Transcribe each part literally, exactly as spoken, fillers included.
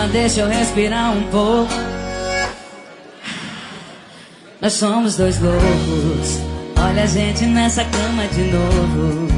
deixa eu respirar um pouco. Nós somos dois loucos. Olha a gente nessa cama de novo.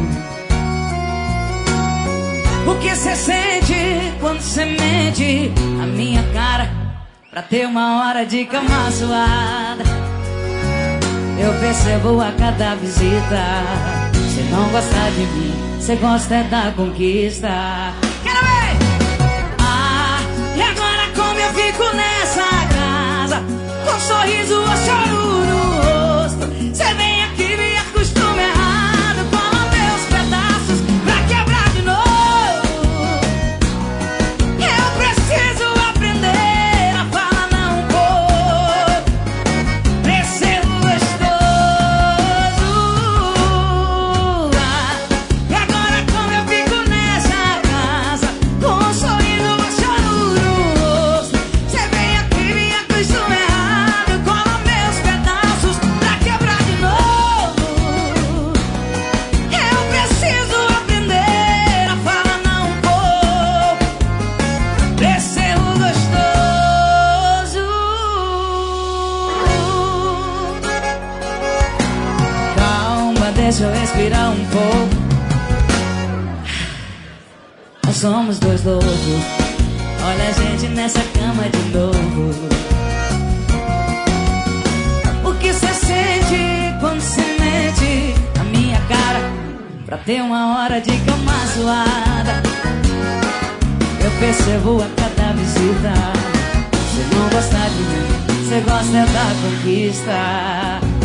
O que cê sente quando cê mente a minha cara pra ter uma hora de cama suada? Eu percebo a cada visita. Cê não gosta de mim, cê gosta é da conquista. Quero ver! Ah, e agora como eu fico nessa casa, com um sorriso ou choro no rosto? Cê vem aqui, me acostuma errado, cola meus pedaços pra quebrar de novo. Eu preciso aprender a falar não um pouco, pra ser gostoso. Ah, e agora como eu fico nessa casa, com um sorriso ou choro no rosto? Cê vem aqui, me acostuma errado, cola meus pedaços pra quebrar de novo. Eu preciso aprender a falar não um pouco, pra ser gostoso. Calma, deixa eu respirar um pouco. Nós somos dois loucos. Olha a gente nessa cama de novo. O que cê sente quando cê mente a minha cara pra ter uma hora de cama suada? Eu percebo a cada visita. Cê não gosta de mim, cê gosta da conquista.